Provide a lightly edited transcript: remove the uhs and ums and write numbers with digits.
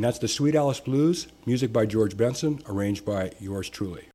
that's the Sweet Alice Blues, music by George Benson, arranged by yours truly.